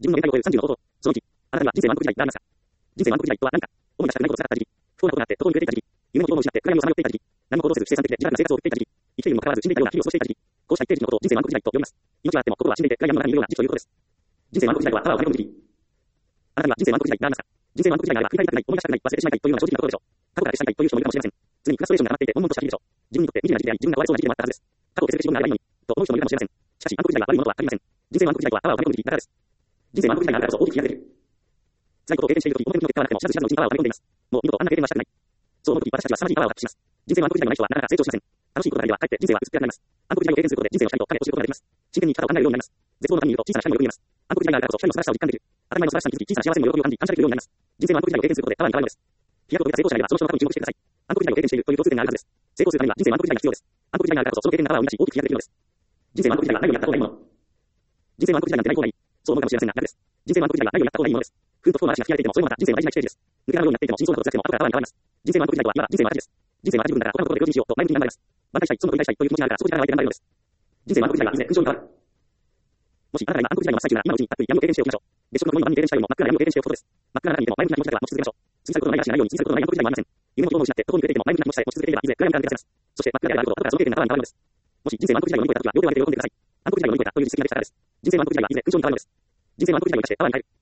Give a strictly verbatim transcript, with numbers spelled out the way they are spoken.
自分の限界を超えるさんじゅうの方法。そのいち、あなたには人生満足時代がありますか？人生満足時代とは何か？思い出したくないことがなかった時期。不幸なことがあって心に触れていた時期。夢の希望を失って暗闇をさまよっていた時期。何も行動せず生産的で自由な生活を送っていた時期。生きているにもかかわらず死んでいたような日々を過ごしていた時期。こうした一定時のことを人生満足時代と呼びます。命があっても心は死んでいて暗闇の中にいるような時期ということです。人生満足時代はパワーを溜め込む時期。あなたには人生満足時代がありますか？人生満足時代があれば振り返りたくない、思い出したくない、忘れてしまいたいというのが正直なところでしょう。過去から消したいたいという人もいるかもしれません。常にフラストレーションが溜まっていて悶々とした日々でしょう。自分にとって未知な時期であり、自分が終わりそうな時期でもあったはずです。過去を消すべき仕事があればいいのに、と思う人もいるかもしれません。しかし、満足時代は悪いものとは限りません。人生満足時代はパワーを溜め込む時期だからです。人生満足時代があるからこそ大きく開ける。辛いことを経験しているとき、表向きの結果はなくても知らず知らずのうちにパワーを溜め込んでいます。もう二度とあんな経験はしたくない。そう思うとき、私たちは凄まじいパワーを発揮します。人生満足時代のない人はなかなか成長しません。楽しいことだけではかえって人生は薄っぺらくなります。暗黒時代を経験することで人生の光と影を知ることができます。真剣に生き方を考えるようになります。絶望の中にいると小さな光もよく見えます。暗黒時代があるからこそ光の素晴らしさを実感できる。当たり前の素晴らしさに気づき、小さな幸せにも喜びを感じ、感謝できるようになります。人生は暗黒時代を経験することでパワーに変わるのです。飛躍を遂げた成功者がいればその人の過去に注目してください。暗黒時代を経験しているという共通点があるはずです。成功するためには人生は暗黒時代が必要です。暗黒時代があるからこそその経験がパワーを生み出し大きく飛躍できるのです。人生は暗黒時代は何をやった方がいいもの。人生は暗黒時代なんてない方がいい。そう思うかもしれませんが、なぜです。人生は暗黒時代は何をやった方がいいものです。ふんと不幸な嵐が吹き荒れていても、それもまた人生の大事なステージです。抜け穴のようになっていても、真相なことを伝えても、後からパワーに変わります。人生は暗黒時代とは、今は人生の赤字です。人生の赤字分だから、他のことで用心しようと前向きに頑張ります。挽回したい、損を取り返したいという気持ちがあるから、そこに力が湧いて頑張るのです。人生は暗黒時代がいずれ勲章に変わる。もし、あなたが今暗黒時代の真っ最中なら、今のうちにたっぷり闇を経験しておきましょう。別職の共に何に経験したよりも、真っ暗な闇を経験しておくことです。真っ暗な中にいても、前向きな気持ちだけは持ち続けましょう。過ぎ去ることのない嵐がないように、過ぎ去ることのない暗黒時代もありません。夢の希望を失って、どこに触れていても、前向きな気持ちさえ持ち続けていれば、いずれ暗闇から抜け出せます。そして、真っ暗であることを、後からその経験がパワーに変わるのです。もし、人生は暗黒時代を乗り越えたときは、両手を上げて喜んでください。暗黒時代を乗り越えたという実績ができたからです。人生は暗黒時代がいずれ勲章に変わるのです。人生は暗黒時代を生かしてパワーに変える。